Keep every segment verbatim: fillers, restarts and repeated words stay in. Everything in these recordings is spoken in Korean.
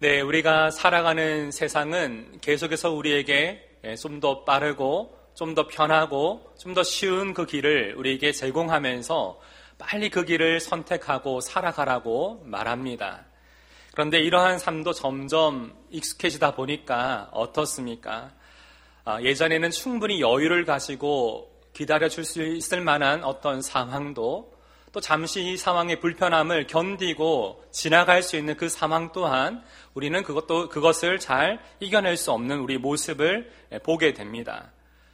네, 우리가 살아가는 세상은 계속해서 우리에게 좀 더 빠르고 좀 더 편하고 좀 더 쉬운 그 길을 우리에게 제공하면서 빨리 그 길을 선택하고 살아가라고 말합니다. 그런데 이러한 삶도 점점 익숙해지다 보니까 어떻습니까? 아, 예전에는 충분히 여유를 가지고 기다려줄 수 있을 만한 어떤 상황도 또 잠시 이 상황의 불편함을 견디고 지나갈 수 있는 그 상황 또한 우리는 그것도, 그것을 잘 이겨낼 수 없는 우리 모습을 보게 됩니다.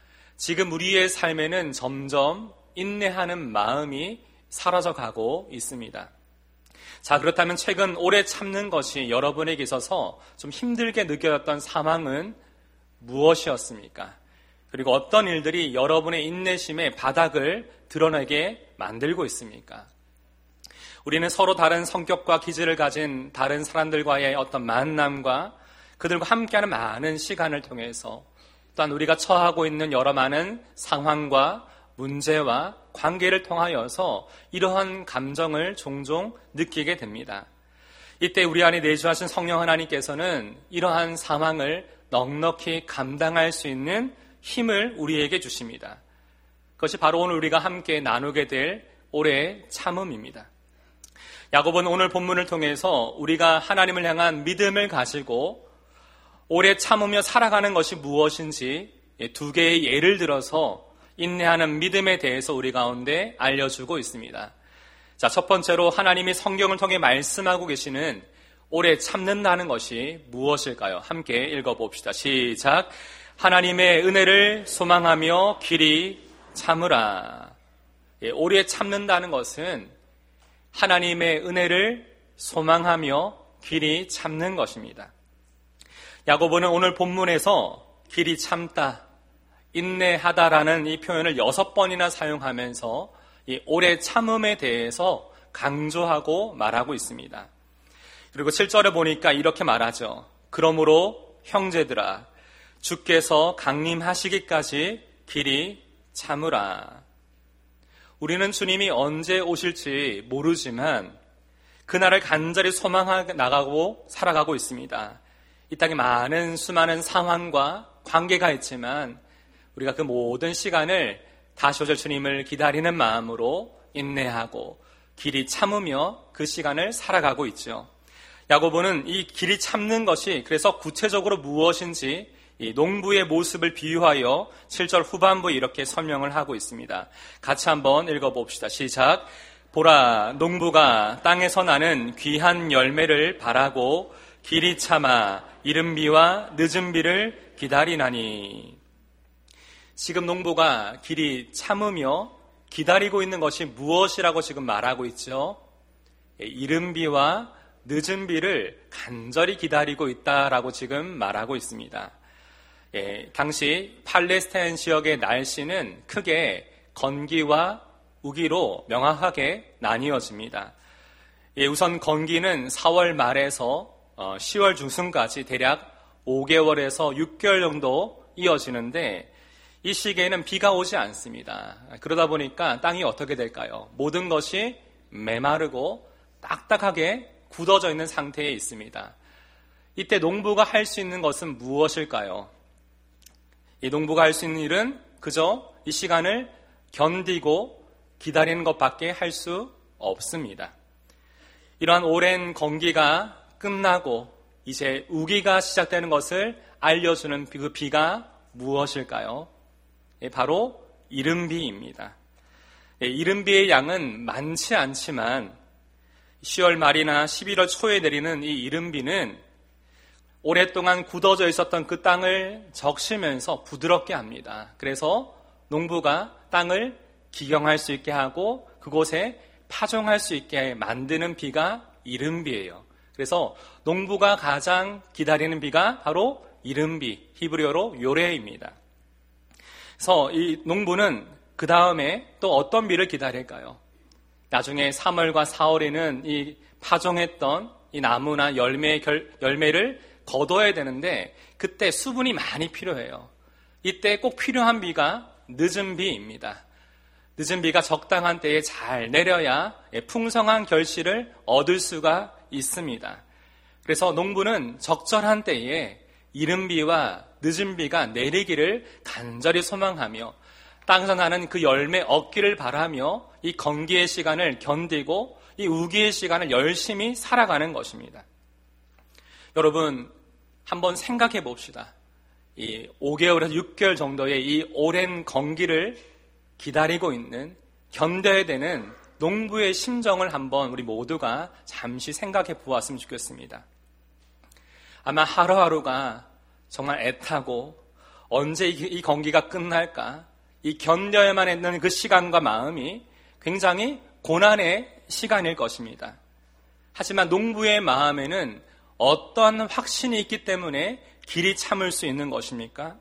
지금 우리의 삶에는 점점 인내하는 마음이 사라져가고 있습니다. 자, 그렇다면 최근 오래 참는 것이 여러분에게 있어서 좀 힘들게 느껴졌던 상황은 무엇이었습니까? 그리고 어떤 일들이 여러분의 인내심의 바닥을 드러내게 만들고 있습니까? 우리는 서로 다른 성격과 기질을 가진 다른 사람들과의 어떤 만남과 그들과 함께하는 많은 시간을 통해서 또한 우리가 처하고 있는 여러 많은 상황과 문제와 관계를 통하여서 이러한 감정을 종종 느끼게 됩니다. 이때 우리 안에 내주하신 성령 하나님께서는 이러한 상황을 넉넉히 감당할 수 있는 힘을 우리에게 주십니다. 그것이 바로 오늘 우리가 함께 나누게 될 오래의 참음입니다. 야고보는 오늘 본문을 통해서 우리가 하나님을 향한 믿음을 가지고 오래 참으며 살아가는 것이 무엇인지 두 개의 예를 들어서 인내하는 믿음에 대해서 우리 가운데 알려주고 있습니다. 자, 첫 번째로 하나님이 성경을 통해 말씀하고 계시는 오래 참는다는 것이 무엇일까요? 함께 읽어봅시다. 시작. 하나님의 은혜를 소망하며 길이 참으라. 예, 오래 참는다는 것은 하나님의 은혜를 소망하며 길이 참는 것입니다. 야고보는 오늘 본문에서 길이 참다, 인내하다라는 이 표현을 여섯 번이나 사용하면서 이 오래 참음에 대해서 강조하고 말하고 있습니다. 그리고 칠 절에 보니까 이렇게 말하죠. 그러므로 형제들아, 주께서 강림하시기까지 길이 참으라. 우리는 주님이 언제 오실지 모르지만 그날을 간절히 소망하고 나가고 살아가고 있습니다. 이 땅에 많은 수많은 상황과 관계가 있지만 우리가 그 모든 시간을 다시 오실 주님을 기다리는 마음으로 인내하고 길이 참으며 그 시간을 살아가고 있죠. 야고보는 이 길이 참는 것이 그래서 구체적으로 무엇인지 이 농부의 모습을 비유하여 칠 절 후반부에 이렇게 설명을 하고 있습니다. 같이 한번 읽어봅시다. 시작. 보라, 농부가 땅에서 나는 귀한 열매를 바라고 길이 참아 이른 비와 늦은 비를 기다리나니. 지금 농부가 길이 참으며 기다리고 있는 것이 무엇이라고 지금 말하고 있죠? 이른 비와 늦은 비를 간절히 기다리고 있다라고 지금 말하고 있습니다. 예, 당시 팔레스타인 지역의 날씨는 크게 건기와 우기로 명확하게 나뉘어집니다. 예, 우선 건기는 사월 말에서 어, 시월 중순까지 대략 오 개월에서 육 개월 정도 이어지는데 이 시기에는 비가 오지 않습니다. 그러다 보니까 땅이 어떻게 될까요? 모든 것이 메마르고 딱딱하게 굳어져 있는 상태에 있습니다. 이때 농부가 할 수 있는 것은 무엇일까요? 이 농부가 할 수 있는 일은 그저 이 시간을 견디고 기다리는 것밖에 할 수 없습니다. 이러한 오랜 건기가 끝나고 이제 우기가 시작되는 것을 알려주는 그 비가 무엇일까요? 바로 이른 비입니다. 이른 비의 양은 많지 않지만 시월 말이나 십일월 초에 내리는 이 이른 비는 오랫동안 굳어져 있었던 그 땅을 적시면서 부드럽게 합니다. 그래서 농부가 땅을 기경할 수 있게 하고 그곳에 파종할 수 있게 만드는 비가 이른 비예요. 그래서 농부가 가장 기다리는 비가 바로 이른 비, 히브리어로 요레입니다. 그래서 이 농부는 그 다음에 또 어떤 비를 기다릴까요? 나중에 삼월과 사월에는 이 파종했던 이 나무나 열매, 결, 열매를 거둬야 되는데 그때 수분이 많이 필요해요. 이때 꼭 필요한 비가 늦은 비입니다. 늦은 비가 적당한 때에 잘 내려야 풍성한 결실을 얻을 수가 있습니다. 그래서 농부는 적절한 때에 이른 비와 늦은 비가 내리기를 간절히 소망하며 땅에서 나는 그 열매 얻기를 바라며 이 건기의 시간을 견디고 이 우기의 시간을 열심히 살아가는 것입니다. 여러분, 한번 생각해 봅시다. 이 오 개월에서 육 개월 정도의 이 오랜 건기를 기다리고 있는, 견뎌야 되는 농부의 심정을 한번 우리 모두가 잠시 생각해 보았으면 좋겠습니다. 아마 하루하루가 정말 애타고 언제 이 건기가 끝날까, 이 견뎌야만 했는 그 시간과 마음이 굉장히 고난의 시간일 것입니다. 하지만 농부의 마음에는 어떠한 확신이 있기 때문에 길이 참을 수 있는 것입니까?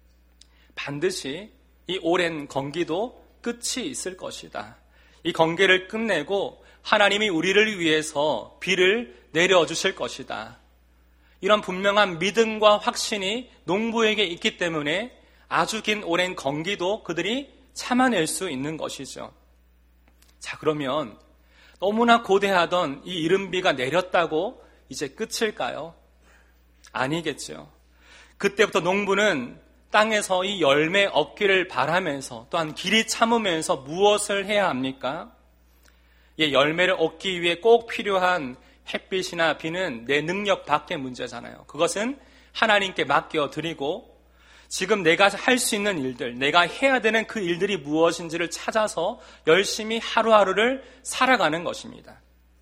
반드시 이 오랜 건기도 끝이 있을 것이다. 이 건기를 끝내고 하나님이 우리를 위해서 비를 내려주실 것이다. 이런 분명한 믿음과 확신이 농부에게 있기 때문에 아주 긴 오랜 건기도 그들이 참아낼 수 있는 것이죠. 자, 그러면 너무나 고대하던 이 이른 비가 내렸다고 이제 끝일까요? 아니겠죠. 그때부터 농부는 땅에서 이 열매 얻기를 바라면서 또한 길이 참으면서 무엇을 해야 합니까? 이 열매를 얻기 위해 꼭 필요한 햇빛이나 비는 내 능력 밖의 문제잖아요. 그것은 하나님께 맡겨드리고 지금 내가 할 수 있는 일들, 내가 해야 되는 그 일들이 무엇인지를 찾아서 열심히 하루하루를 살아가는 것입니다.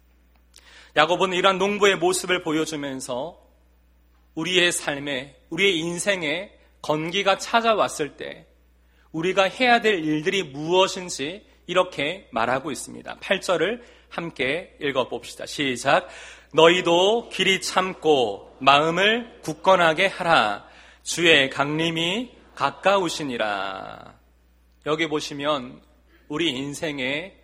야고보는 이러한 농부의 모습을 보여주면서 우리의 삶에, 우리의 인생에 건기가 찾아왔을 때 우리가 해야 될 일들이 무엇인지 이렇게 말하고 있습니다. 팔 절을 함께 읽어봅시다. 시작. 너희도 길이 참고 마음을 굳건하게 하라. 주의 강림이 가까우시니라. 여기 보시면 우리 인생에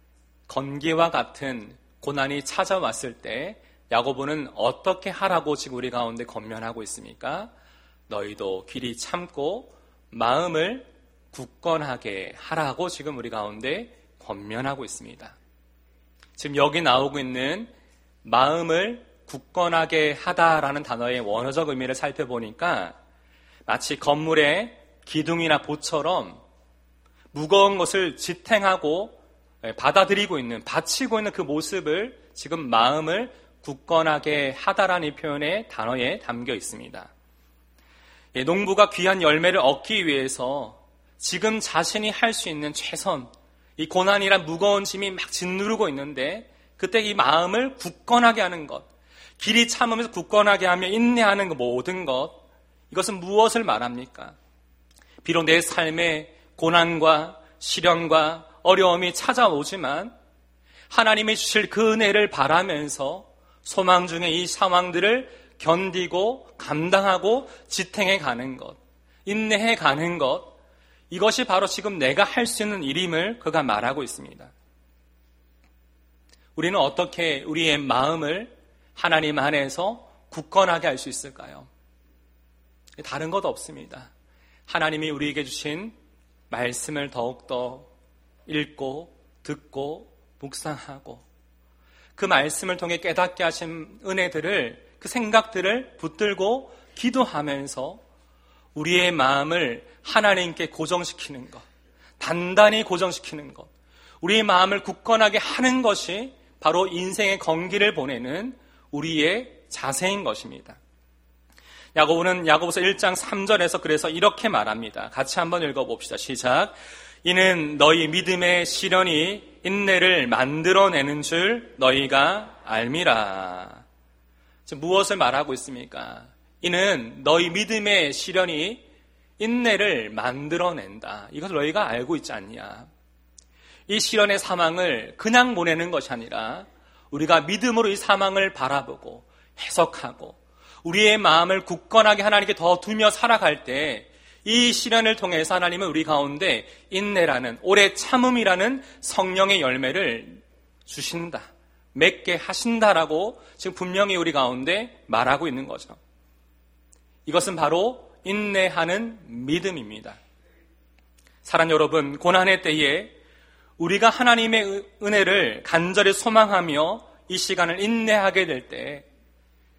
건기와 같은 고난이 찾아왔을 때 야고보는 어떻게 하라고 지금 우리 가운데 권면하고 있습니까? 너희도 길이 참고 마음을 굳건하게 하라고 지금 우리 가운데 권면하고 있습니다. 지금 여기 나오고 있는 마음을 굳건하게 하다라는 단어의 원어적 의미를 살펴보니까 마치 건물의 기둥이나 보처럼 무거운 것을 지탱하고 받아들이고 있는, 받치고 있는 그 모습을 지금 마음을 굳건하게 하다라는 표현의 단어에 담겨 있습니다. 예, 농부가 귀한 열매를 얻기 위해서 지금 자신이 할 수 있는 최선, 이 고난이란 무거운 짐이 막 짓누르고 있는데 그때 이 마음을 굳건하게 하는 것, 길이 참으면서 굳건하게 하며 인내하는 그 모든 것, 이것은 무엇을 말합니까? 비록 내 삶에 고난과 시련과 어려움이 찾아오지만 하나님이 주실 그 은혜를 바라면서 소망 중에 이 상황들을 견디고 감당하고 지탱해 가는 것, 인내해 가는 것, 이것이 바로 지금 내가 할 수 있는 일임을 그가 말하고 있습니다. 우리는 어떻게 우리의 마음을 하나님 안에서 굳건하게 할 수 있을까요? 다른 것 없습니다. 하나님이 우리에게 주신 말씀을 더욱더 읽고 듣고 묵상하고 그 말씀을 통해 깨닫게 하신 은혜들을, 그 생각들을 붙들고 기도하면서 우리의 마음을 하나님께 고정시키는 것, 단단히 고정시키는 것, 우리의 마음을 굳건하게 하는 것이 바로 인생의 건기를 보내는 우리의 자세인 것입니다. 야고보는 야고보서 일 장 삼 절에서 그래서 이렇게 말합니다. 같이 한번 읽어봅시다. 시작. 이는 너희 믿음의 시련이 인내를 만들어내는 줄 너희가 알미라. 지금 무엇을 말하고 있습니까? 이는 너희 믿음의 시련이 인내를 만들어낸다. 이것을 너희가 알고 있지 않냐. 이 시련의 사망을 그냥 보내는 것이 아니라 우리가 믿음으로 이 사망을 바라보고 해석하고 우리의 마음을 굳건하게 하나님께 더 두며 살아갈 때 이 시련을 통해서 하나님은 우리 가운데 인내라는, 오래 참음이라는 성령의 열매를 주신다, 맺게 하신다라고 지금 분명히 우리 가운데 말하고 있는 거죠. 이것은 바로 인내하는 믿음입니다. 사랑 여러분, 고난의 때에 우리가 하나님의 은혜를 간절히 소망하며 이 시간을 인내하게 될 때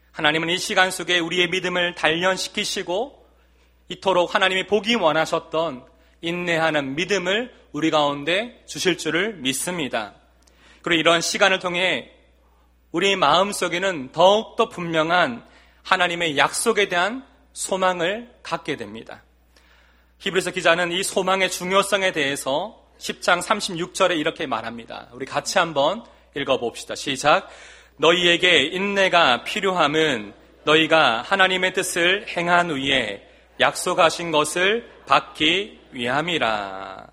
하나님은 이 시간 속에 우리의 믿음을 단련시키시고 이토록 하나님이 보기 원하셨던 인내하는 믿음을 우리 가운데 주실 줄을 믿습니다. 그리고 이런 시간을 통해 우리 마음속에는 더욱더 분명한 하나님의 약속에 대한 소망을 갖게 됩니다. 히브리서 기자는 이 소망의 중요성에 대해서 십 장 삼십육 절에 이렇게 말합니다. 우리 같이 한번 읽어봅시다. 시작. 너희에게 인내가 필요함은 너희가 하나님의 뜻을 행한 후에 약속하신 것을 받기 위함이라.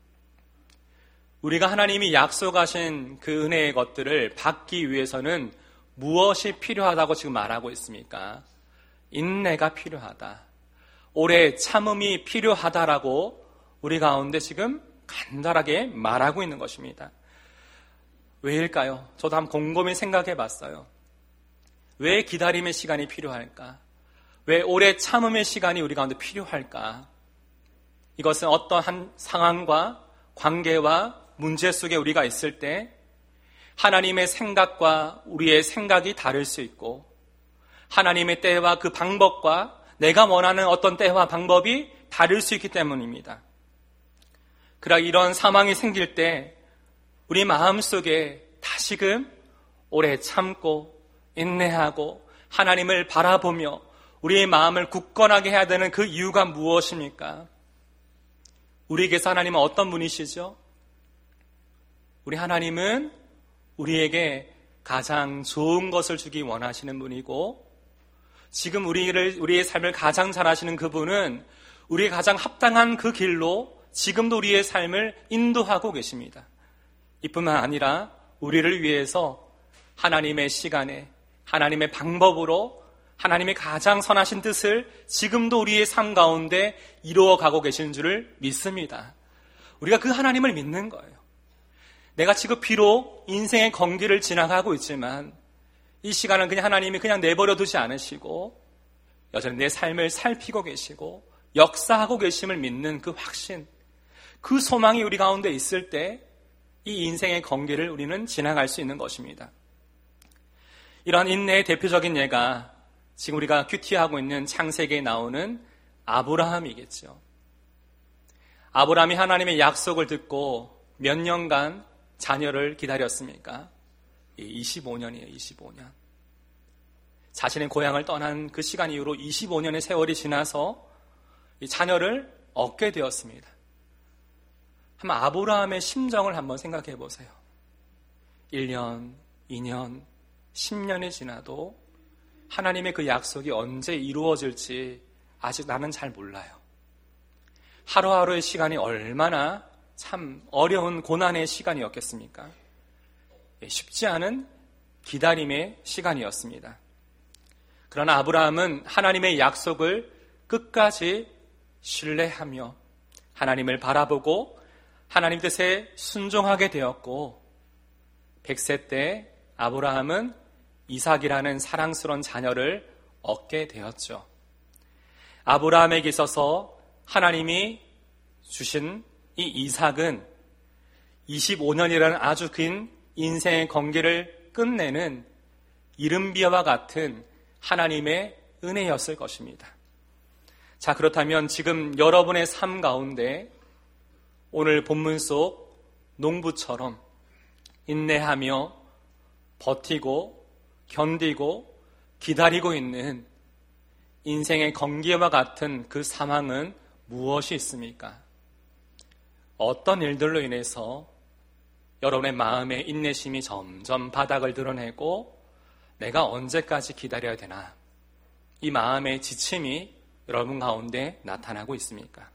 우리가 하나님이 약속하신 그 은혜의 것들을 받기 위해서는 무엇이 필요하다고 지금 말하고 있습니까? 인내가 필요하다. 오래 참음이 필요하다라고 우리 가운데 지금 간단하게 말하고 있는 것입니다. 왜일까요? 저도 한번 곰곰이 생각해 봤어요. 왜 기다림의 시간이 필요할까? 왜 오래 참음의 시간이 우리 가운데 필요할까? 이것은 어떠한 상황과 관계와 문제 속에 우리가 있을 때 하나님의 생각과 우리의 생각이 다를 수 있고 하나님의 때와 그 방법과 내가 원하는 어떤 때와 방법이 다를 수 있기 때문입니다. 그러나 이런 상황이 생길 때 우리 마음속에 다시금 오래 참고 인내하고 하나님을 바라보며 우리의 마음을 굳건하게 해야 되는 그 이유가 무엇입니까? 우리에게서 하나님은 어떤 분이시죠? 우리 하나님은 우리에게 가장 좋은 것을 주기 원하시는 분이고 지금 우리를, 우리의 삶을 가장 잘 아시는 그분은 우리의 가장 합당한 그 길로 지금도 우리의 삶을 인도하고 계십니다. 이뿐만 아니라 우리를 위해서 하나님의 시간에 하나님의 방법으로 하나님의 가장 선하신 뜻을 지금도 우리의 삶 가운데 이루어가고 계시는 줄을 믿습니다. 우리가 그 하나님을 믿는 거예요. 내가 지금 비록 인생의 건기를 지나가고 있지만 이 시간은 그냥 하나님이 그냥 내버려 두지 않으시고 여전히 내 삶을 살피고 계시고 역사하고 계심을 믿는 그 확신, 그 소망이 우리 가운데 있을 때 이 인생의 건기를 우리는 지나갈 수 있는 것입니다. 이러한 인내의 대표적인 예가 지금 우리가 큐티하고 있는 창세기에 나오는 아브라함이겠죠. 아브라함이 하나님의 약속을 듣고 몇 년간 자녀를 기다렸습니까? 이십오 년이에요. 이십오 년. 자신의 고향을 떠난 그 시간 이후로 이십오 년의 세월이 지나서 이 자녀를 얻게 되었습니다. 한번 아브라함의 심정을 한번 생각해 보세요. 일 년, 이 년, 십 년이 지나도 하나님의 그 약속이 언제 이루어질지 아직 나는 잘 몰라요. 하루하루의 시간이 얼마나 참 어려운 고난의 시간이었겠습니까? 쉽지 않은 기다림의 시간이었습니다. 그러나 아브라함은 하나님의 약속을 끝까지 신뢰하며 하나님을 바라보고 하나님 뜻에 순종하게 되었고 백 세 때 아브라함은 이삭이라는 사랑스러운 자녀를 얻게 되었죠. 아브라함에게 있어서 하나님이 주신 이 이삭은 이십오 년이라는 아주 긴 인생의 건기를 끝내는 이른비와 같은 하나님의 은혜였을 것입니다. 자, 그렇다면 지금 여러분의 삶 가운데 오늘 본문 속 농부처럼 인내하며 버티고 견디고 기다리고 있는 인생의 건기와 같은 그 상황은 무엇이 있습니까? 어떤 일들로 인해서 여러분의 마음의 인내심이 점점 바닥을 드러내고 내가 언제까지 기다려야 되나? 이 마음의 지침이 여러분 가운데 나타나고 있습니까?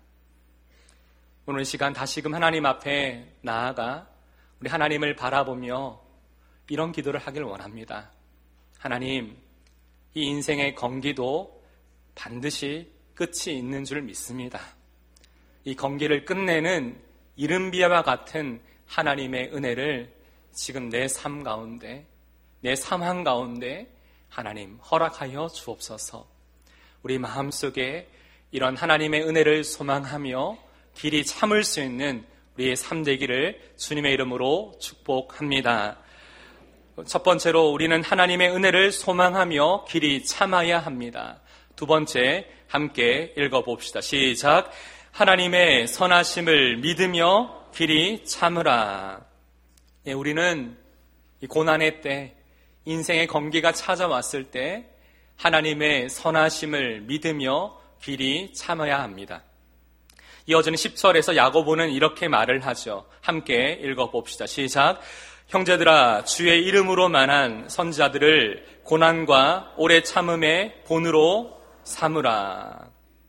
오늘 시간 다시금 하나님 앞에 나아가 우리 하나님을 바라보며 이런 기도를 하길 원합니다. 하나님, 이 인생의 건기도 반드시 끝이 있는 줄 믿습니다. 이 건기를 끝내는 이른비와 같은 하나님의 은혜를 지금 내 삶 가운데, 내 상황 가운데 하나님 허락하여 주옵소서. 우리 마음속에 이런 하나님의 은혜를 소망하며 길이 참을 수 있는 우리의 삶 되기를 주님의 이름으로 축복합니다. 첫 번째로 우리는 하나님의 은혜를 소망하며 길이 참아야 합니다. 두 번째, 함께 읽어봅시다. 시작. 하나님의 선하심을 믿으며 길이 참으라. 예, 우리는 이 고난의 때, 인생의 건기가 찾아왔을 때 하나님의 선하심을 믿으며 길이 참아야 합니다. 이어지는 십 절에서 야고보는 이렇게 말을 하죠. 함께 읽어봅시다. 시작. 형제들아, 주의 이름으로 만한 선지자들을 고난과 오래 참음의 본으로 삼으라.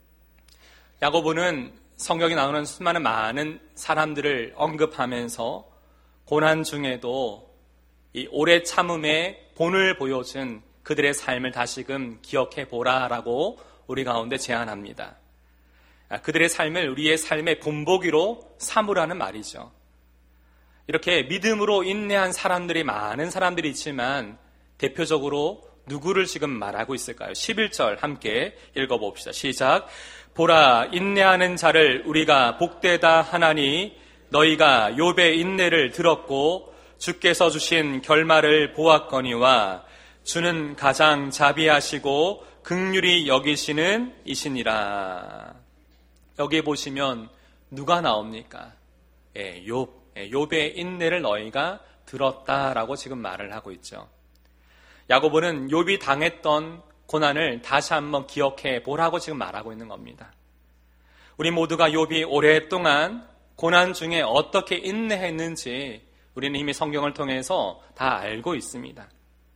야고보는 성경에 나오는 수많은 많은 사람들을 언급하면서 고난 중에도 이 오래 참음의 본을 보여준 그들의 삶을 다시금 기억해 보라라고 우리 가운데 제안합니다. 그들의 삶을 우리의 삶의 본보기로 삼으라는 말이죠. 이렇게 믿음으로 인내한 사람들이 많은 사람들이 있지만 대표적으로 누구를 지금 말하고 있을까요? 십일 절 함께 읽어봅시다. 시작. 보라, 인내하는 자를 우리가 복되다 하나니 너희가 욥의 인내를 들었고 주께서 주신 결말을 보았거니와 주는 가장 자비하시고 긍휼히 여기시는 이시니라. 여기 보시면 누가 나옵니까? 예, 욥, 예, 욥의 인내를 너희가 들었다라고 지금 말을 하고 있죠. 야고보는 욥이 당했던 고난을 다시 한번 기억해 보라고 지금 말하고 있는 겁니다. 우리 모두가 욥이 오랫동안 고난 중에 어떻게 인내했는지 우리는 이미 성경을 통해서 다 알고 있습니다.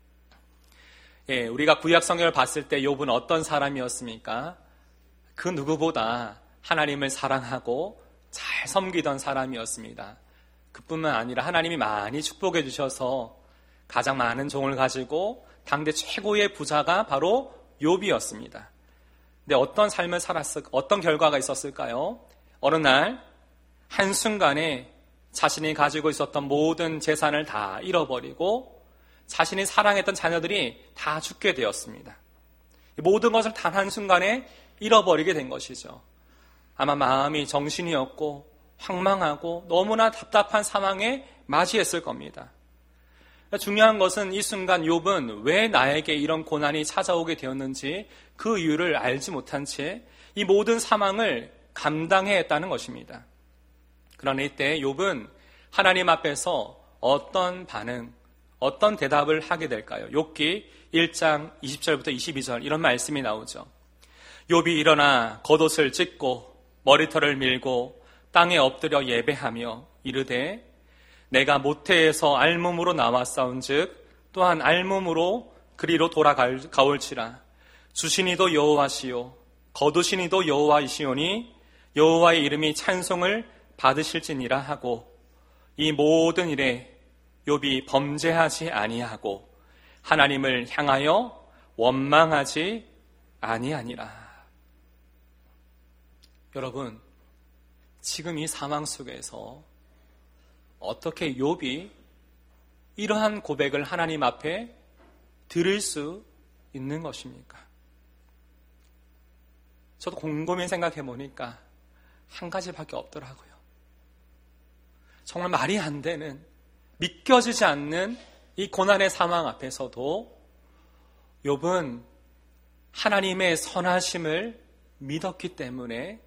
예, 우리가 구약 성경을 봤을 때 욥은 어떤 사람이었습니까? 그 누구보다 하나님을 사랑하고 잘 섬기던 사람이었습니다. 그뿐만 아니라 하나님이 많이 축복해 주셔서 가장 많은 종을 가지고 당대 최고의 부자가 바로 욥이었습니다. 근데 어떤 삶을 살았을, 어떤 결과가 있었을까요? 어느 날 한순간에 자신이 가지고 있었던 모든 재산을 다 잃어버리고 자신이 사랑했던 자녀들이 다 죽게 되었습니다. 모든 것을 단 한순간에 잃어버리게 된 것이죠. 아마 마음이 정신이 없고 황망하고 너무나 답답한 상황에 맞이했을 겁니다. 중요한 것은 이 순간 욥은 왜 나에게 이런 고난이 찾아오게 되었는지 그 이유를 알지 못한 채 이 모든 상황을 감당해야 했다는 것입니다. 그러나 이때 욥은 하나님 앞에서 어떤 반응, 어떤 대답을 하게 될까요? 욥기 일 장 이십 절부터 이십이 절 이런 말씀이 나오죠. 욥이 일어나 겉옷을 찢고 머리털을 밀고 땅에 엎드려 예배하며 이르되 내가 모태에서 알몸으로 나왔사온즉 또한 알몸으로 그리로 돌아가올지라. 주시니도 여호와시요 거두시니도 여호와이시오니 여호와의 이름이 찬송을 받으실지니라 하고 이 모든 일에 욥이 범죄하지 아니하고 하나님을 향하여 원망하지 아니하니라. 여러분, 지금 이 상황 속에서 어떻게 욥이 이러한 고백을 하나님 앞에 들을 수 있는 것입니까? 저도 곰곰이 생각해 보니까 한 가지밖에 없더라고요. 정말 말이 안 되는, 믿겨지지 않는 이 고난의 상황 앞에서도 욥은 하나님의 선하심을 믿었기 때문에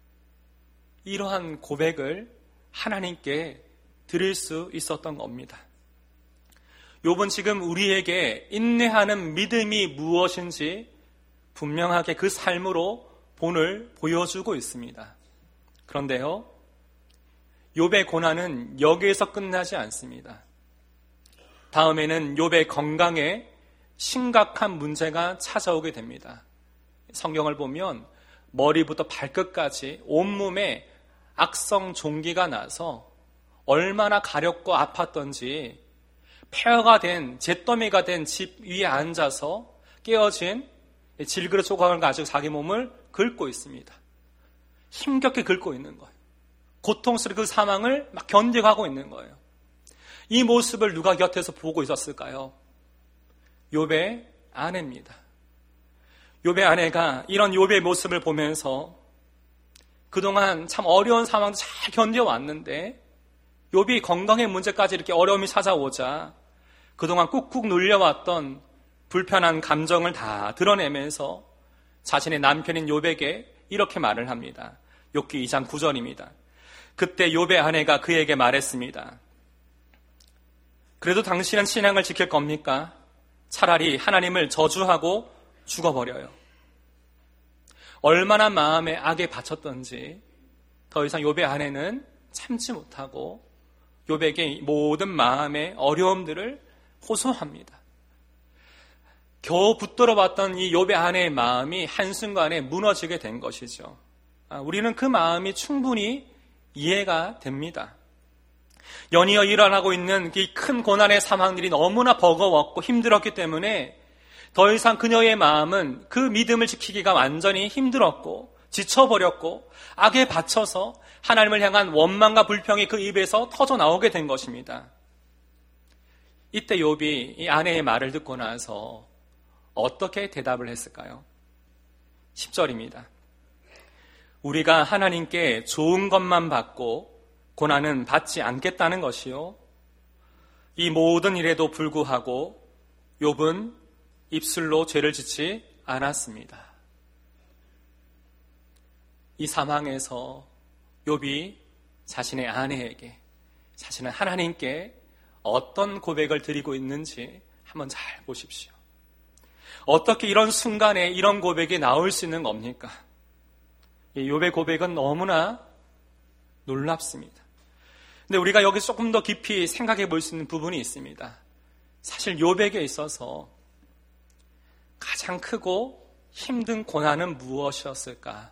이러한 고백을 하나님께 드릴 수 있었던 겁니다. 욥은 지금 우리에게 인내하는 믿음이 무엇인지 분명하게 그 삶으로 본을 보여주고 있습니다. 그런데요, 욥의 고난은 여기에서 끝나지 않습니다. 다음에는 욥의 건강에 심각한 문제가 찾아오게 됩니다. 성경을 보면 머리부터 발끝까지 온몸에 악성 종기가 나서 얼마나 가렵고 아팠던지 폐허가 된, 잿더미가 된 집 위에 앉아서 깨어진 질그릇 조각을 가지고 자기 몸을 긁고 있습니다. 힘겹게 긁고 있는 거예요. 고통스러운 그 상황을 막 견뎌가고 있는 거예요. 이 모습을 누가 곁에서 보고 있었을까요? 욥의 아내입니다. 욥의 아내가 이런 욥의 모습을 보면서 그동안 참 어려운 상황도 잘 견뎌왔는데 욥이 건강의 문제까지 이렇게 어려움이 찾아오자 그동안 꾹꾹 눌려왔던 불편한 감정을 다 드러내면서 자신의 남편인 욥에게 이렇게 말을 합니다. 욥기 이 장 구 절입니다. 그때 욥의 아내가 그에게 말했습니다. 그래도 당신은 신앙을 지킬 겁니까? 차라리 하나님을 저주하고 죽어버려요. 얼마나 마음에 악에 바쳤던지 더 이상 욥의 아내는 참지 못하고 욥에게 모든 마음의 어려움들을 호소합니다. 겨우 붙들어봤던 이 욥의 아내의 마음이 한순간에 무너지게 된 것이죠. 아, 우리는 그 마음이 충분히 이해가 됩니다. 연이어 일어나고 있는 이 큰 고난의 상황들이 너무나 버거웠고 힘들었기 때문에 더 이상 그녀의 마음은 그 믿음을 지키기가 완전히 힘들었고 지쳐버렸고 악에 바쳐서 하나님을 향한 원망과 불평이 그 입에서 터져 나오게 된 것입니다. 이때 욥이 이 아내의 말을 듣고 나서 어떻게 대답을 했을까요? 십 절입니다. 우리가 하나님께 좋은 것만 받고 고난은 받지 않겠다는 것이요. 이 모든 일에도 불구하고 욥은 입술로 죄를 짓지 않았습니다. 이 상황에서 욥이 자신의 아내에게, 자신은 하나님께 어떤 고백을 드리고 있는지 한번 잘 보십시오. 어떻게 이런 순간에 이런 고백이 나올 수 있는 겁니까? 욥의 고백은 너무나 놀랍습니다. 근데 우리가 여기서 조금 더 깊이 생각해 볼 수 있는 부분이 있습니다. 사실 욥에게 있어서 가장 크고 힘든 고난은 무엇이었을까?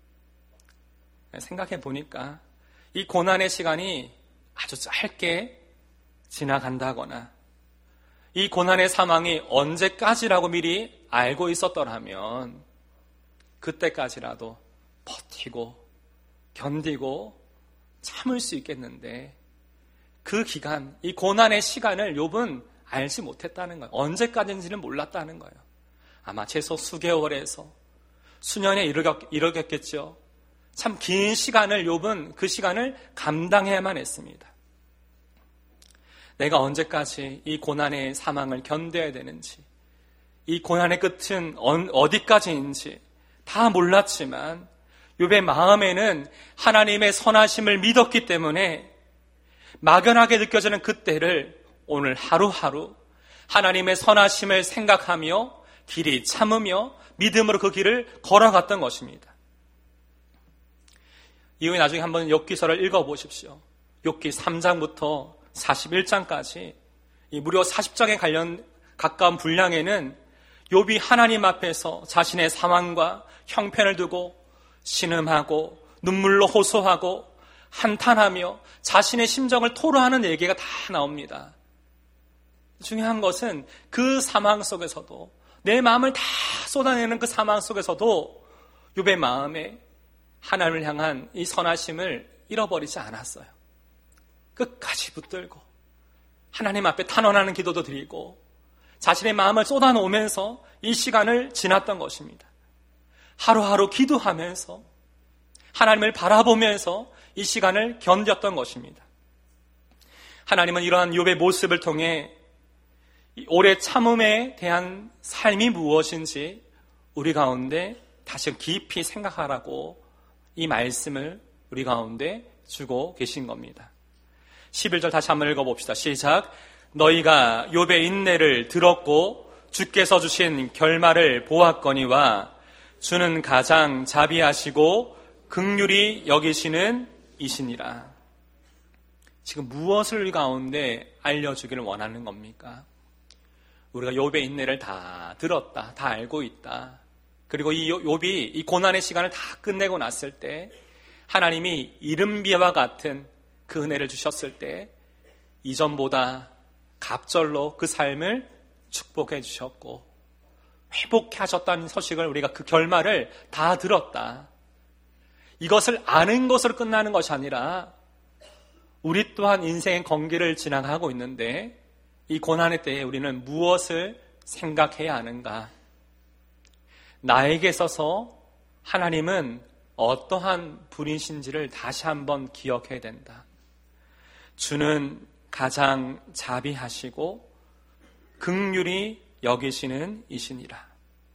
생각해 보니까 이 고난의 시간이 아주 짧게 지나간다거나 이 고난의 상황이 언제까지라고 미리 알고 있었더라면 그때까지라도 버티고 견디고 참을 수 있겠는데 그 기간, 이 고난의 시간을 욥은 알지 못했다는 거예요. 언제까지인지는 몰랐다는 거예요. 아마 최소 수개월에서 수년에 이르겠겠죠. 참 긴 시간을 욥은 그 시간을 감당해야만 했습니다. 내가 언제까지 이 고난의 사망을 견뎌야 되는지, 이 고난의 끝은 어디까지인지 다 몰랐지만 욥의 마음에는 하나님의 선하심을 믿었기 때문에 막연하게 느껴지는 그때를 오늘 하루하루 하나님의 선하심을 생각하며 길이 참으며 믿음으로 그 길을 걸어갔던 것입니다. 이후에 나중에 한번 욥기서를 읽어보십시오. 욥기 삼 장부터 사십일 장까지 이 무려 사십 장에 관련 가까운 분량에는 욥이 하나님 앞에서 자신의 상황과 형편을 두고 신음하고 눈물로 호소하고 한탄하며 자신의 심정을 토로하는 얘기가 다 나옵니다. 중요한 것은 그 상황 속에서도 내 마음을 다 쏟아내는 그 상황 속에서도 욥의 마음에 하나님을 향한 이 선하심을 잃어버리지 않았어요. 끝까지 붙들고 하나님 앞에 탄원하는 기도도 드리고 자신의 마음을 쏟아놓으면서 이 시간을 지났던 것입니다. 하루하루 기도하면서 하나님을 바라보면서 이 시간을 견뎠던 것입니다. 하나님은 이러한 욥의 모습을 통해 오래 참음에 대한 삶이 무엇인지 우리 가운데 다시 깊이 생각하라고 이 말씀을 우리 가운데 주고 계신 겁니다. 십일 절 다시 한번 읽어봅시다. 시작. 너희가 욥의 인내를 들었고 주께서 주신 결말을 보았거니와 주는 가장 자비하시고 긍휼히 여기시는 이시니라. 지금 무엇을 우리 가운데 알려주기를 원하는 겁니까? 우리가 욥의 인내를 다 들었다, 다 알고 있다. 그리고 이 욥이 이 고난의 시간을 다 끝내고 났을 때 하나님이 이른비와 같은 그 은혜를 주셨을 때 이전보다 갑절로 그 삶을 축복해 주셨고 회복해 하셨다는 소식을 우리가 그 결말을 다 들었다. 이것을 아는 것으로 끝나는 것이 아니라 우리 또한 인생의 건기를 지나가고 있는데 이 고난의 때에 우리는 무엇을 생각해야 하는가? 나에게 있어서 하나님은 어떠한 분이신지를 다시 한번 기억해야 된다. 주는 가장 자비하시고 긍휼히 여기시는 이시니라.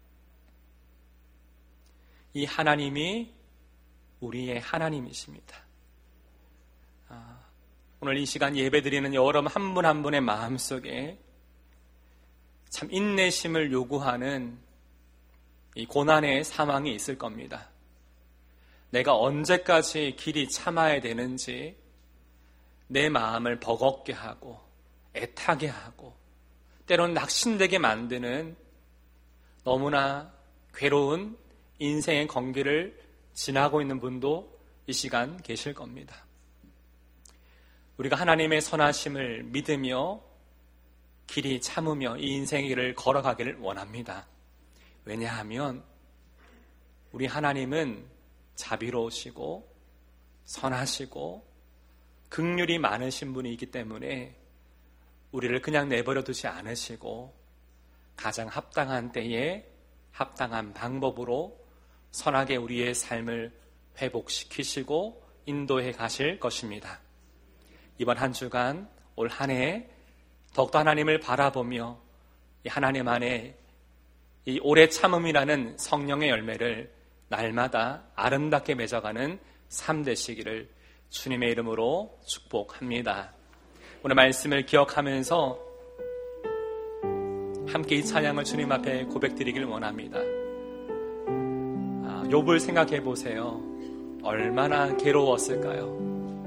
이 하나님이 우리의 하나님이십니다. 아, 오늘 이 시간 예배드리는 여러분 한 분 한 분의 마음속에 참 인내심을 요구하는 이 고난의 상황이 있을 겁니다. 내가 언제까지 길이 참아야 되는지 내 마음을 버겁게 하고 애타게 하고 때로는 낙심되게 만드는 너무나 괴로운 인생의 건기를 지나고 있는 분도 이 시간 계실 겁니다. 우리가 하나님의 선하심을 믿으며 길이 참으며 이 인생의 길을 걸어가기를 원합니다. 왜냐하면 우리 하나님은 자비로우시고 선하시고 긍휼이 많으신 분이기 때문에 우리를 그냥 내버려 두지 않으시고 가장 합당한 때에 합당한 방법으로 선하게 우리의 삶을 회복시키시고 인도해 가실 것입니다. 이번 한 주간 올 한 해 더욱더 하나님을 바라보며 이 하나님 안에 이 오래 참음이라는 성령의 열매를 날마다 아름답게 맺어가는 삶 되시기를 주님의 이름으로 축복합니다. 오늘 말씀을 기억하면서 함께 이 찬양을 주님 앞에 고백드리길 원합니다. 아, 욥을 생각해 보세요. 얼마나 괴로웠을까요?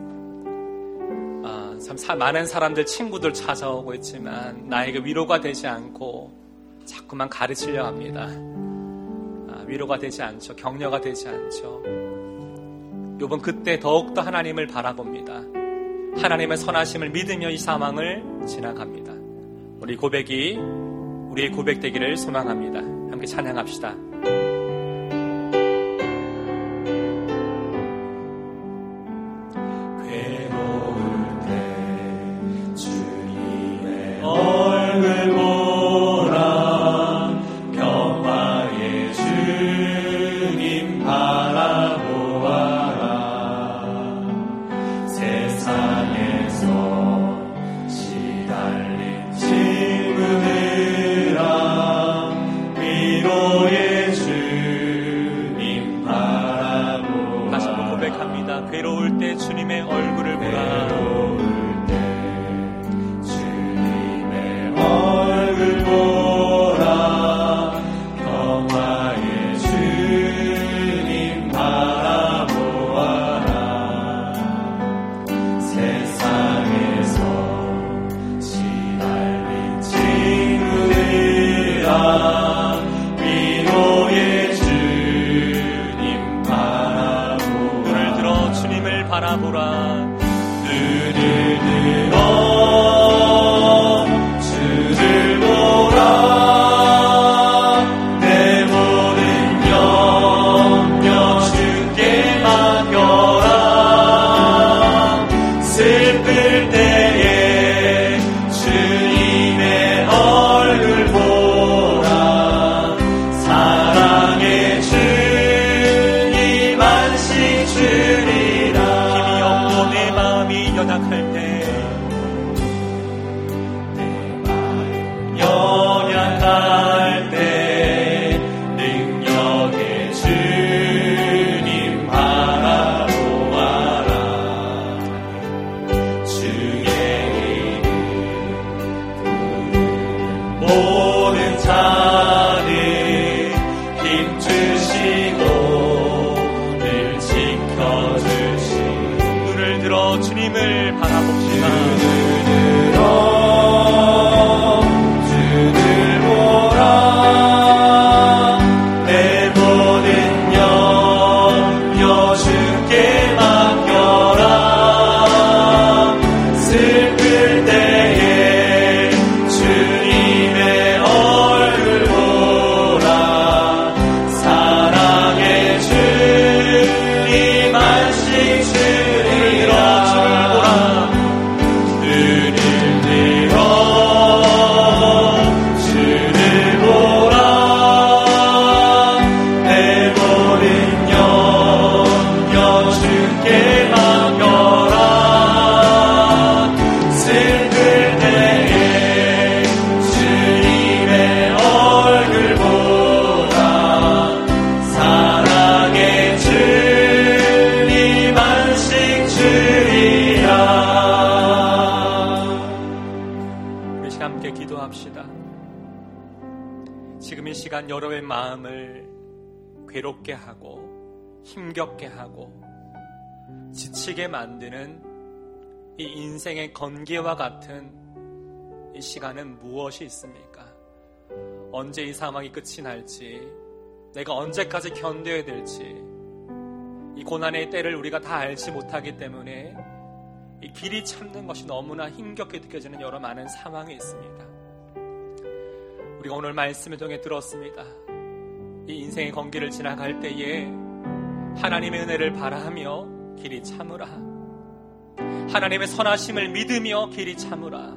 아, 참 사, 많은 사람들, 친구들 찾아오고 있지만 나에게 위로가 되지 않고 자꾸만 가르치려 합니다. 아, 위로가 되지 않죠. 격려가 되지 않죠. 욥은 그때 더욱더 하나님을 바라봅니다. 하나님의 선하심을 믿으며 이 상황을 지나갑니다. 우리 고백이 우리의 고백되기를 소망합니다. 함께 찬양합시다. 괴로울 때 주님의 얼굴 보라 평화의 주님 바라보아라 세상에서 시달린 친구들아 위로의 주님 바라보아라 다시 한번 고백합니다. 괴로울 때 주님의 얼굴을 보라 괴로울 때 주님의 얼굴 보라 평화의 주님 바라보아라 세상에서 시달린 친구들아 위로의 주님 바라보아라 눈을 들어 주님을 바라보라 눈을 들어 주를 보라 내 모든 염려 주께 맡겨라 슬플 때에 주님의 얼굴 보라 사랑의 주님 안식 주리라 힘이 없고 지금 이 시간 여러분의 마음을 괴롭게 하고 힘겹게 하고 지치게 만드는 이 인생의 건기와 같은 이 시간은 무엇이 있습니까? 언제 이 상황이 끝이 날지, 내가 언제까지 견뎌야 될지, 이 고난의 때를 우리가 다 알지 못하기 때문에 이 길이 참는 것이 너무나 힘겹게 느껴지는 여러 많은 상황이 있습니다. 우리가 오늘 말씀을 통해 들었습니다. 이 인생의 건기를 지나갈 때에 하나님의 은혜를 바라며 길이 참으라. 하나님의 선하심을 믿으며 길이 참으라.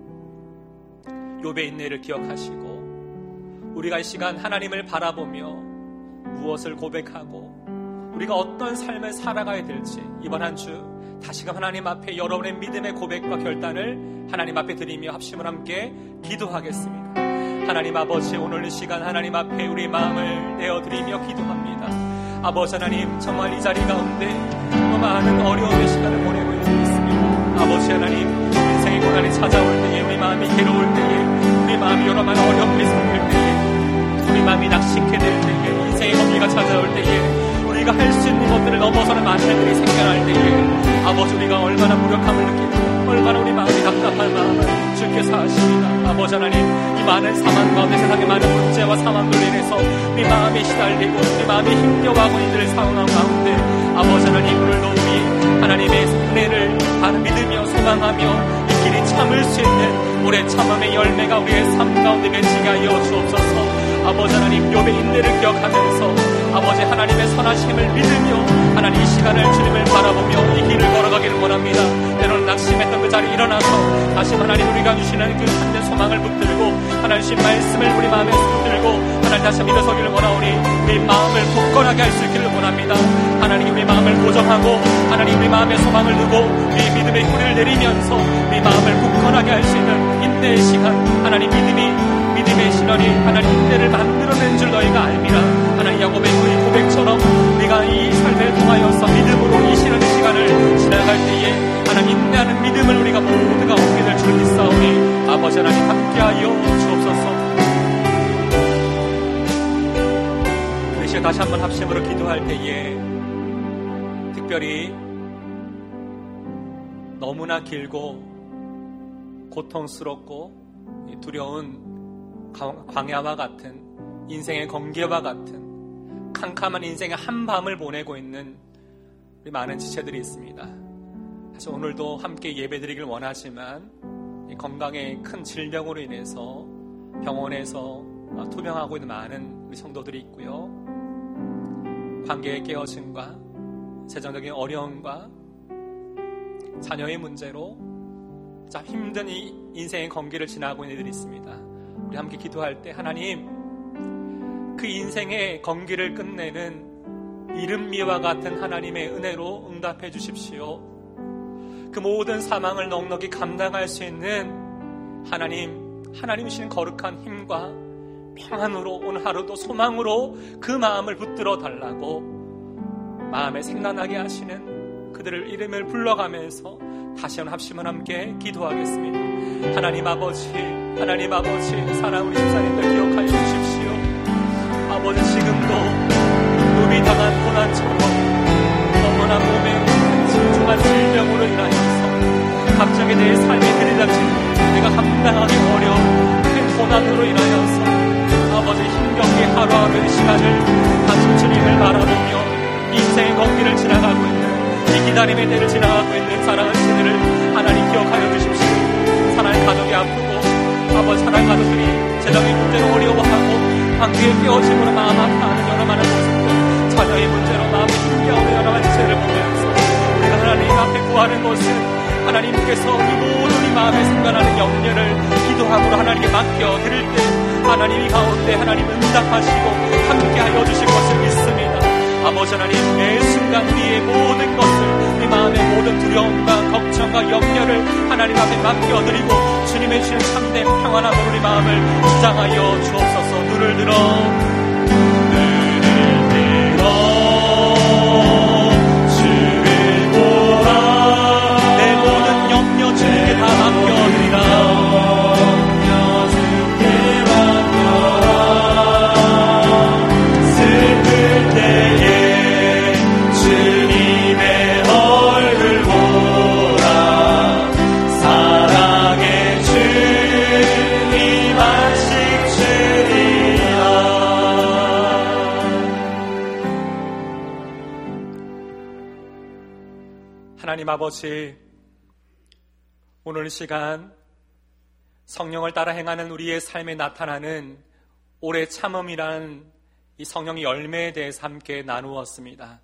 욥의 인내를 기억하시고 우리가 이 시간 하나님을 바라보며 무엇을 고백하고 우리가 어떤 삶을 살아가야 될지 이번 한 주 다시금 하나님 앞에 여러분의 믿음의 고백과 결단을 하나님 앞에 드리며 합심을 함께 기도하겠습니다. 하나님 아버지, 오늘 이 시간 하나님 앞에 우리 마음을 내어드리며 기도합니다. 아버지 하나님, 정말 이 자리 가운데 또 많은 어려움의 시간을 보내고 있습니다. 아버지 하나님, 인생의 고난이 찾아올 때에, 우리 마음이 괴로울 때에, 우리 마음이 여러 많은 어려움이 생길 때에, 우리 마음이 낙심케 될 때에, 인생의 건기가 찾아올 때에 우리가 할 수 있는 것들을 넘어서는 많은 일들이 생겨날 때에 아버지, 우리가 얼마나 무력함을 느끼고 얼마나 우리 마음이 답답한 마음을 주께서 아십니다. 아버지 하나님, 이 많은 상황 가운데, 세상의 많은 문제와 상황들로 인해서 우리 마음이 시달리고 우리 마음이 힘겨워하고 있는 상황 가운데 아버지 하나님, 오늘도 우리 하나님의 은혜를 바로 믿으며 소망하며 이 길이 참을 수 있는 오래 참음의 열매가 우리의 삶 가운데 맺히게 하여 주옵소서. 아버지 하나님, 욥의 인내를 기억하면서 아버지 하나님의 선하심을 믿으며 하나님 이 시간을 주님을 바라보며 이 길을 걸어가기를 원합니다. 때로는 낙심했던 그 자리에 일어나서 다시 하나님 우리가 주시는 그 참된 소망을 붙들고 하나님 말씀을 우리 마음에 붙들고 하나님 다시 믿어서기를 원하오니 우리 마음을 굳건하게 할 수 있기를 원합니다. 하나님 우리 마음을 고정하고 하나님 우리 마음에 소망을 두고 우리 믿음의 뿌리를 내리면서 우리 마음을 굳건하게 할 수 있는 인내의 시간, 하나님 믿음이 믿음의 신원이 하나님 인내를 만들어낸 줄 너희가 알미라. 하나님 야곱의 그 고백처럼 우리가 이 삶을 통하여서 믿음으로 이 신원의 시간을 지나갈 때에 하나님 인내하는 믿음을 우리가 모두가 얻게 될 줄 믿사오니 아버지 하나님 함께하여 주옵소서. 우리 시간 다시 한번 합심으로 기도할 때에 특별히 너무나 길고 고통스럽고 두려운 광야와 같은 인생의 건기와 같은 캄캄한 인생의 한밤을 보내고 있는 우리 많은 지체들이 있습니다. 사실 오늘도 함께 예배드리길 원하지만 건강에 큰 질병으로 인해서 병원에서 투병하고 있는 많은 우리 성도들이 있고요. 관계의 깨어짐과 재정적인 어려움과 자녀의 문제로 참 힘든 이 인생의 건기를 지나고 있는 이들이 있습니다. 우리 함께 기도할 때 하나님, 그 인생의 건기를 끝내는 이른미와 같은 하나님의 은혜로 응답해 주십시오. 그 모든 사망을 넉넉히 감당할 수 있는 하나님, 하나님이신 거룩한 힘과 평안으로 오늘 하루도 소망으로 그 마음을 붙들어 달라고 마음에 생각나게 하시는 그들을 이름을 불러가면서 다시 한번 합심을 함께 기도하겠습니다. 하나님 아버지, 하나님 아버지, 사랑하는 우리 집사님들 기억하여 주십시오. 아버지, 지금도 욥이 당한 고난처럼 너무나 몸에 진중한 질병으로 인하여서 갑자기 내 삶에 들이닥치는 내가 감당하기 어려운 그 고난으로 인하여서 아버지 힘겹게 하루하루의 시간을 다시 주님을 바라보며 인생의 건기를 지나가고 있는 이 기다림의 때를 지나가고 있는 사랑하는 신들을 하나님 기억하여 주십시오. 사랑하는 가족이 아프고 아버지 사랑하는 가족들이 재정의 문제로 어려워하고 관계의 깨어짐으로 마음 아파하는 여러 많은 모습들, 자녀의 문제로 마음이 힘겨워하는 여러 많은 죄를 보면서 우리가 하나님 앞에 구하는 것은 하나님께서 이 모든 이 마음에 생각나는 염려를 기도함으로 하나님께 맡겨드릴 때 하나님이 가운데 하나님 응답하시고 함께하여 주실 것을 믿습니다. 아버지 하나님, 매 순간 우리의 모든 것을, 우리 마음의 모든 두려움과 걱정과 염려를 하나님 앞에 맡겨드리고 주님의 주신 참된 평안함으로 우리 마음을 주장하여 주옵소서. 눈을 들어 눈을 들어 주를 보라. 내 모든 염려 주님께 다 맡겨드리라. 염려 주께 맡겨라. 하나님 아버지, 오늘 시간 성령을 따라 행하는 우리의 삶에 나타나는 오래 참음이라는 이 성령의 열매에 대해서 함께 나누었습니다.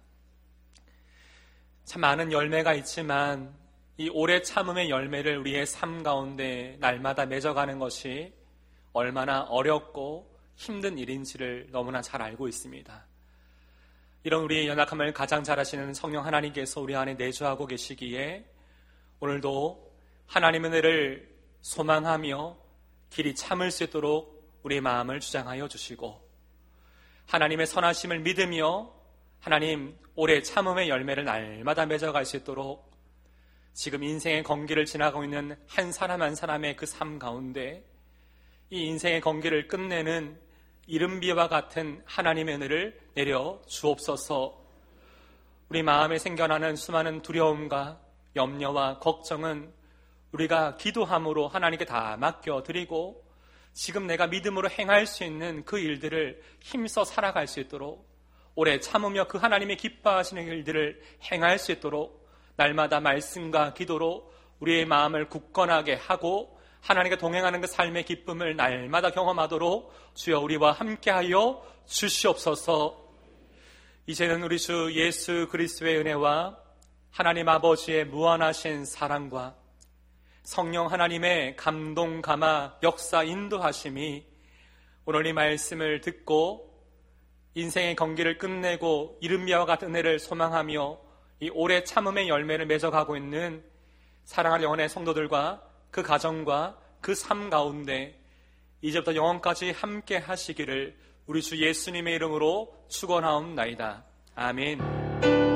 참 많은 열매가 있지만 이 오래 참음의 열매를 우리의 삶 가운데 날마다 맺어가는 것이 얼마나 어렵고 힘든 일인지를 너무나 잘 알고 있습니다. 이런 우리의 연약함을 가장 잘 아시는 성령 하나님께서 우리 안에 내주하고 계시기에 오늘도 하나님의 은혜를 소망하며 길이 참을 수 있도록 우리의 마음을 주장하여 주시고, 하나님의 선하심을 믿으며 하나님 오래 참음의 열매를 날마다 맺어갈 수 있도록 지금 인생의 건기를 지나가고 있는 한 사람 한 사람의 그 삶 가운데 이 인생의 건기를 끝내는 이른비와 같은 하나님의 은혜를 내려 주옵소서. 우리 마음에 생겨나는 수많은 두려움과 염려와 걱정은 우리가 기도함으로 하나님께 다 맡겨드리고 지금 내가 믿음으로 행할 수 있는 그 일들을 힘써 살아갈 수 있도록, 오래 참으며 그 하나님의 기뻐하시는 일들을 행할 수 있도록 날마다 말씀과 기도로 우리의 마음을 굳건하게 하고 하나님과 동행하는 그 삶의 기쁨을 날마다 경험하도록 주여 우리와 함께하여 주시옵소서. 이제는 우리 주 예수 그리스도의 은혜와 하나님 아버지의 무한하신 사랑과 성령 하나님의 감동, 감화, 역사, 인도하심이 오늘 이 말씀을 듣고 인생의 건기를 끝내고 이른비와 같은 은혜를 소망하며 이 오래 참음의 열매를 맺어가고 있는 사랑하는 영혼의 성도들과 그 가정과 그 삶 가운데 이제부터 영원까지 함께 하시기를 우리 주 예수님의 이름으로 축원하옵나이다. 아멘.